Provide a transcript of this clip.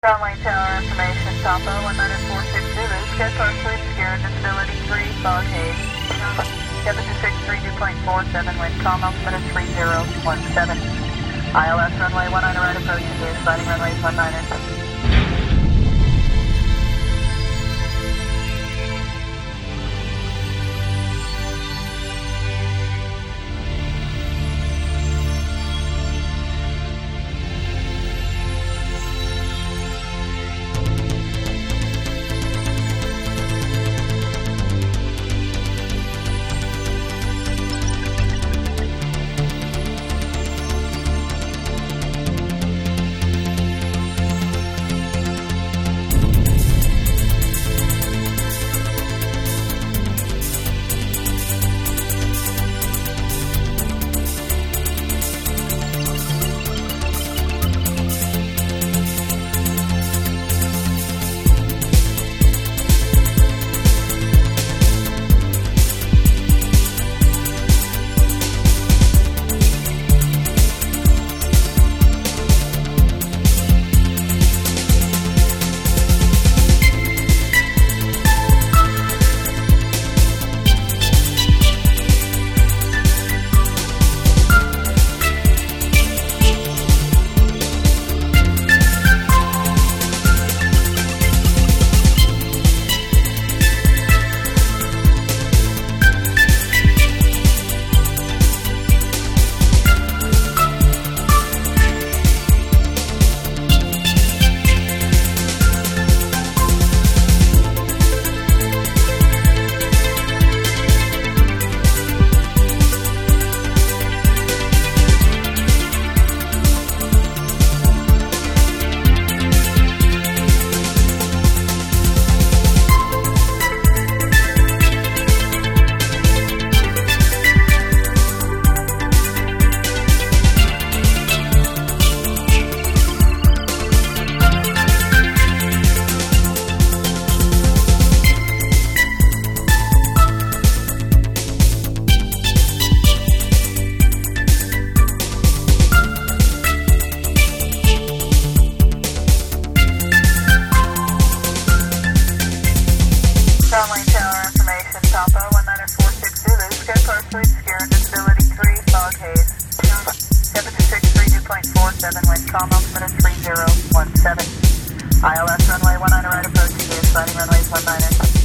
Runway tower information, Papa 19460, Sky partially obscured, visibility 3, fog haze. Temperature 632.47, wind calm, altimeter 3017. ILS runway 19 right approaching you, sliding runway 19. Runway tower information, Papa 19460, Sky partially obscured, visibility 3, fog haze. Temperature 632.47, wind calm, altimeter 3017. ILS runway 19 right approaching you, sliding runway 19.